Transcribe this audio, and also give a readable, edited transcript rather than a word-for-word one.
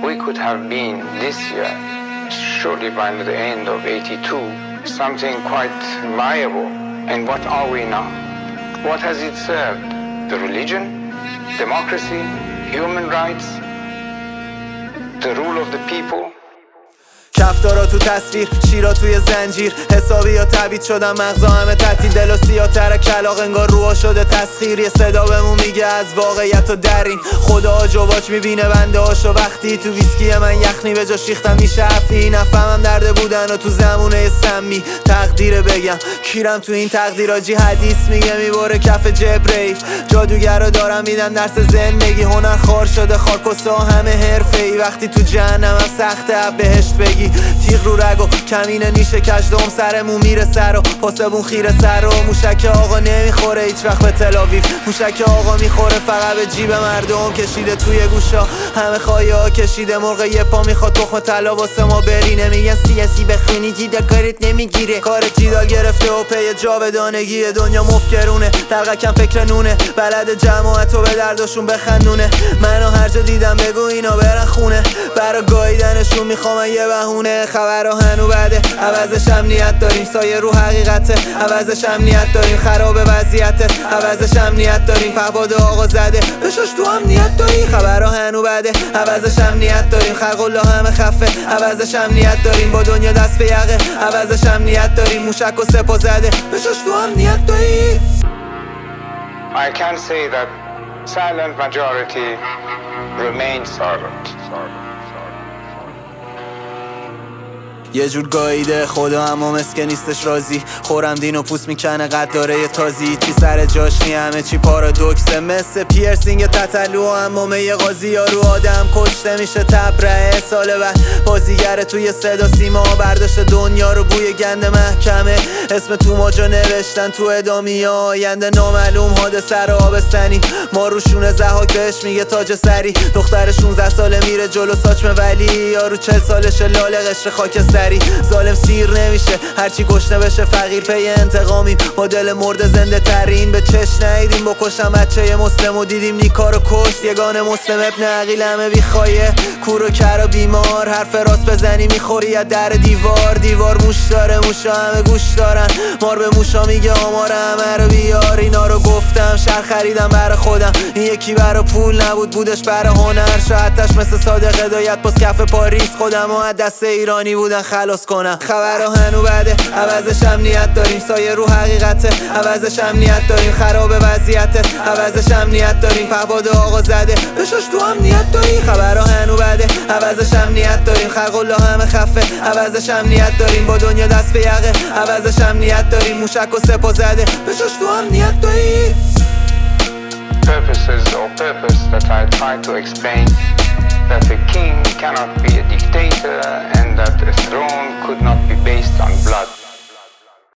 we could have been this year, surely by the end of 82, something quite viable. And what are we now? What has it served? The religion? Democracy? Human rights? The rule of the people? کفتارا تو تصویر، شیرا توی زنجیر، حسابی یا تبیید شدن مغزا همه تعطیل، دل و سیاتر کلاغ انگار روها شده تسخیر. یه صدا بهمون میگه از واقعیت و درین، خدا جواج میبینه بنده هاشو وقتی تو ویسکی من یخنی به جا شیختم میشه افی. نفهمم درده بودن و تو زمونه سمی تقدیره بگم کیرم تو این تقدیراجی. حدیث میگه میبره کف جبریل، جادوگرا دارم میدن درس زندگی، هنر خار شده خاکستا همه حرفه‌ای. وقتی تو جهنم هم سخته بهشت بگی، تیغ رو رگ و کمینه نیشه کجدم، سرمون میره سر و پاسبون خیره سر و موشک آقا نمیخوره هیچ وقت به تلاویو. موشک آقا میخوره فقط به جیب مردم، کشیده توی گوشا همه خواهی ها کشیده. مرغ یه پا میخواد تخم طلا واسه ما برینه، میگن سیاسی بخونی جیدا کارت نمیگیره. کار جیدال گرفته و پی جاودانگی، دنیا مفکرونه دلقکم فکر نونه، بلد جماعت و به دردشون بخندونه. منو هر جا دیدم بگو اینا برن خونه، برا گاییدنشون میخوام یه بهونه. خبرها هنو بده عوضش امنیت داریم، سایه رو حقیقته عوضش امنیت داریم، خراب وضعیته عوضش امنیت داریم، پهباد آقا زده بشاش تو امنیت داری. خبرها هنو بده عوضش امنیت داریم، خلق الله همه خفه عوضش امنیت داریم، با دنیا دست به یقه عوضش امنیت داریم، موشک و سپا زده بشاش تو امنیت داری. I can say that silent majority remains silent. یه جور گاییده خدا اما مسکه نیستش راضی، خورم دین و پوست میکنه قد داره یه تازی. چی سر جاش نی همه چی پارادوکسه، مثل پیرسینگ تتلو اما یه قاضی یارو آدم کشته میشه تبره. سال بعد بازیگر توی صدا سیما برداشت دنیا رو بوی گند محکمه، اسم تو ماجا نوشتن تو ادامی آینده نامعلوم، حادثه رو آبستنی ما روشونه زحاک بهش میگه تاج سری. دختر 16 ساله میره جلو ساچمه ولی یارو 40 سالشه لاله قشر خاکستری. ظالم سیر نمیشه هرچی گشنه بشه فقیر، پی انتقامیم با دل مرده زنده ترین. به چش ندیدیم بکشم بچه ی مسلم و دیدیم نیکارو کشت، یگانه مسلم ابن عقیل همه بیخوایه کور و کر و بیمار. حرف راست بزنی میخوری از در دیوار، دیوار موش داره موشا همه گوش دارن، مار به موشا میگه آمار همه رو بیار. اینا رو گفتم شهر خریدم برا خودم، این یکی برا پول نبود بودش برا هنر. شاید تش مثل صادق هدایت باز کف پاریس، خودم و از دست ایرانی بودن خلاص کنم. خبرها هنو بده عوضش امنیت داریم، سایه رو حقیقته عوضش امنیت داریم، خراب وضعیته عوضش امنیت داریم، پهباد آقا زده بشاش تو امنیت داری. خبرها هنو بده عوضش امنیت داریم، خلق الله همه خفه عوضش امنیت داریم، با دنیا دست به یقه عوضش امنیت داریم، موشک و سپا زده بشاش تو امنیت داری. Purposes or purpose that I try to explain, that a king cannot be a dictator and that a throne could not be based on blood.